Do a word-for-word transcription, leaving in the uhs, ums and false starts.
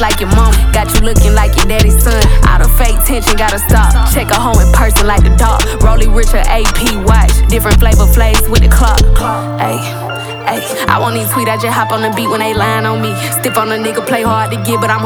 like your mom. Got you looking like your daddy's son. All the fake tension gotta stop. Check a home in person like the dog. Rollie Richard A P watch. Different flavor flays with the clock. Ayy. Ay, I won't even tweet, I just hop on the beat when they lying on me. Stiff on a nigga, play hard to get, but I'm